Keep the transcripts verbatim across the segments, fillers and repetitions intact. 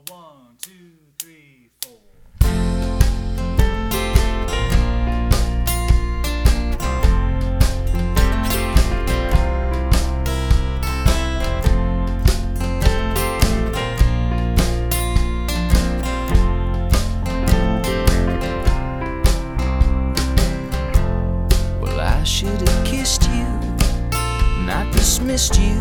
one, two, three, four. Well, I should have kissed you, not dismissed you.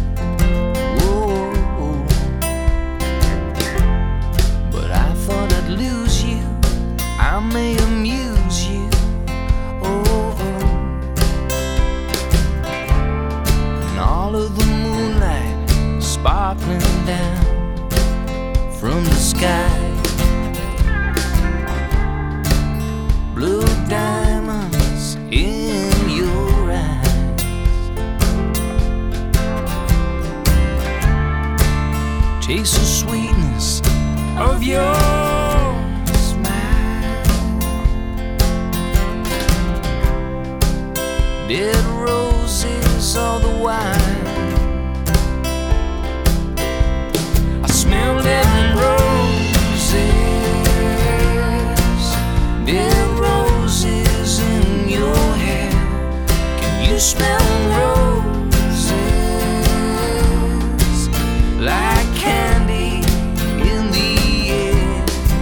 Lose you, I may amuse you. Oh, oh. And all of the moonlight sparkling down from the sky, blue diamonds in your eyes. Taste the sweetness of your dead roses, all the wine. I smell dead roses, dead roses in your hair. Can you smell roses like candy in the air?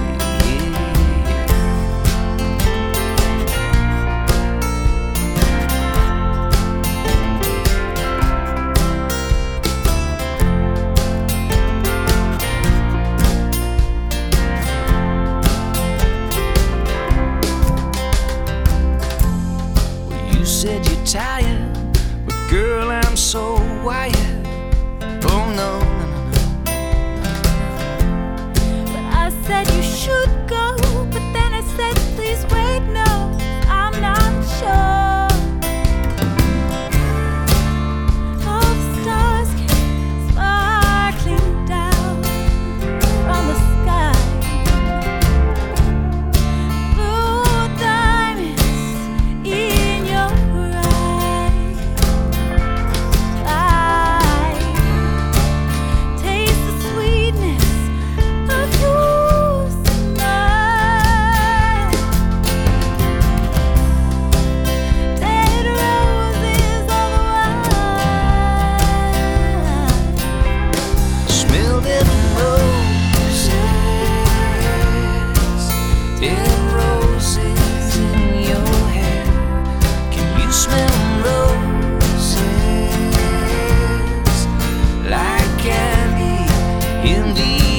You said you're tired, but girl, I'm so wired. Oh no, no, no, no. But I said you should go, but then I said, please wait, no, I'm not sure. All the stars came sparkling down from the sky. Blue diamonds in your eyes. I taste the sweetness of yours tonight. Dead roses all the while. Smell dead roses, dead roses in your hair. Can you smell roses like candy in the